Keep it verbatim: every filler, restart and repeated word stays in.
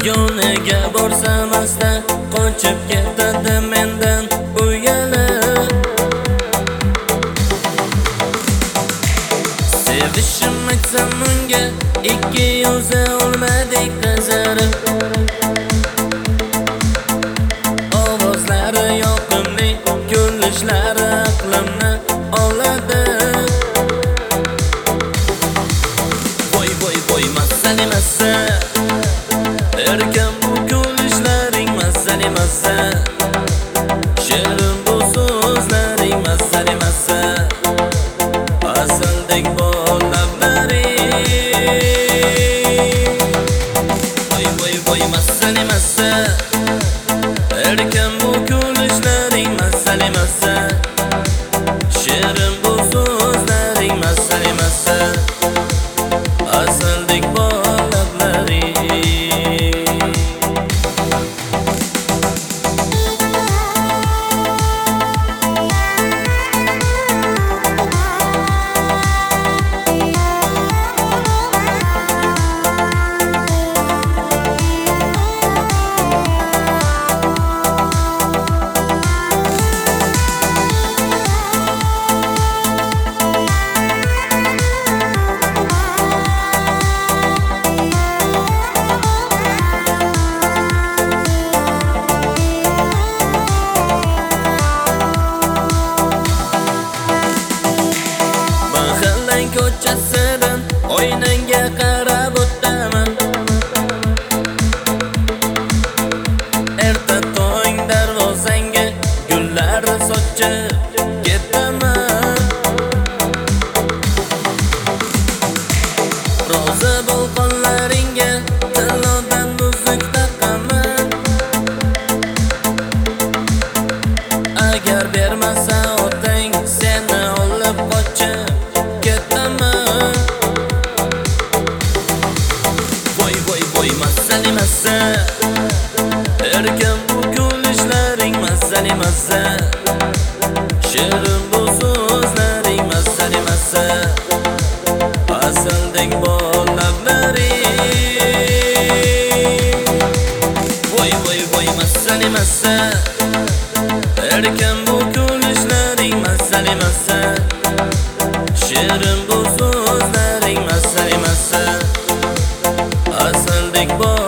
Yoniga borsam asta qochib ketadi mendan uyalib. Sevishim aytsam unga ikki yuzi olmadik qizarib. Ovozlari yoqimli, kulishlari aqlimni oladi. Voy voy voy masani masa, erkan bu kulishlaring masani masa, shirin bu so'zlaring masani masa, asaldek bu lablaring. Voy voy voy masani masa, erkan bu kulishlaring masani masa, shirin bu so'zlaring masani masa, asaldek bu lablaring. Ko'chasidan oynangga qarab o'taman. Erta tong darvozangga gullar sochib ketaman. Roza bo'l qo'llaringga tillodan muzik taqaman. Agar bermasa otang seni olib qochib ketaman. Voy voy voy masani masa, erkan bu kulishlaring masani masa, shirin bu so'zlaring masani masa, asaldek bu lablaring. Voy voy voy masani masa, erkan bu kulishlaring masani masa, shirin bu so'zlaring masani masa, asaldek bu